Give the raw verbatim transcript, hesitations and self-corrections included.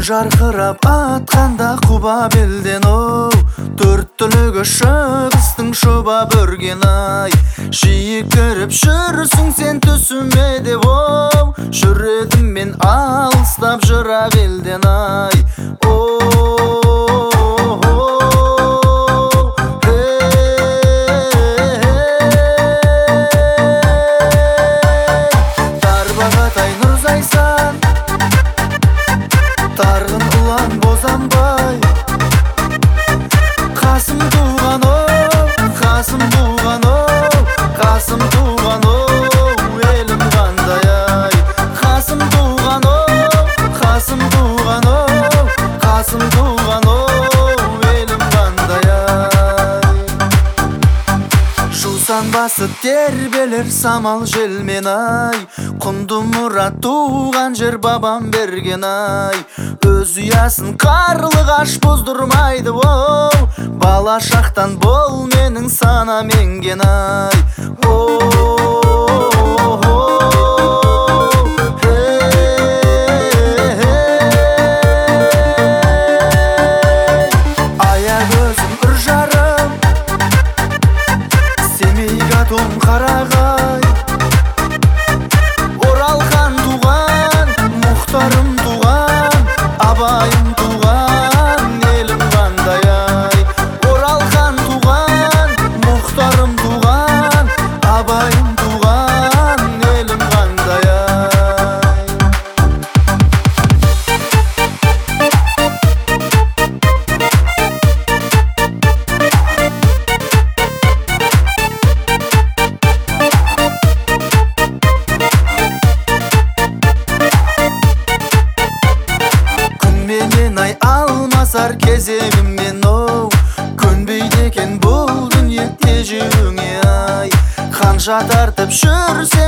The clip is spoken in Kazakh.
жарқырап атқанда құба белден оу, төрт түлігі шығыстың шоба бүрген ай. Жиі кіріп жүрсің сен түсіме деп оу, жүредім мен алыстап жырақ елден ай. Тарғын ұлан бозанбай, қасым туған оу, қасым туған оу, қасым туған оу, елім қандай ай. Қасым туған оу, қасым туған оу, қасым туған оу, елім қандай ай. Жусан басы тербелер самал желмен ай, құнды мұрат туған жер бабам берген ай. Өз ұясын қарлығаш боздырмайды оу, бала шақтан бол менің сана менген ай. Аяқ өзім үр жарым, Семейға том қарағай. Оралхан туған, Мұхтарым туған, Абайым туған, елім қандай ай. Оралхан туған, Мұхтарым туған, Абайым туған, елім қандай ай. Күнменен ай алмасар кезегіммен оу, көнбейді екен бұл дүние тежеуіңе ай. Қанша тартып жүрсем